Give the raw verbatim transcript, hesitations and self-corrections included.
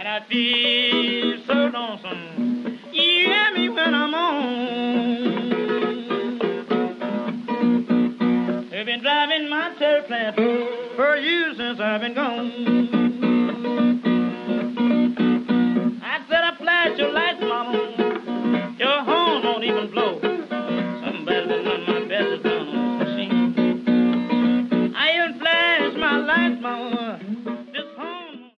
And I feel so lonesome. You hear me when I'm on. They've been driving my tail plant for you since I've been gone.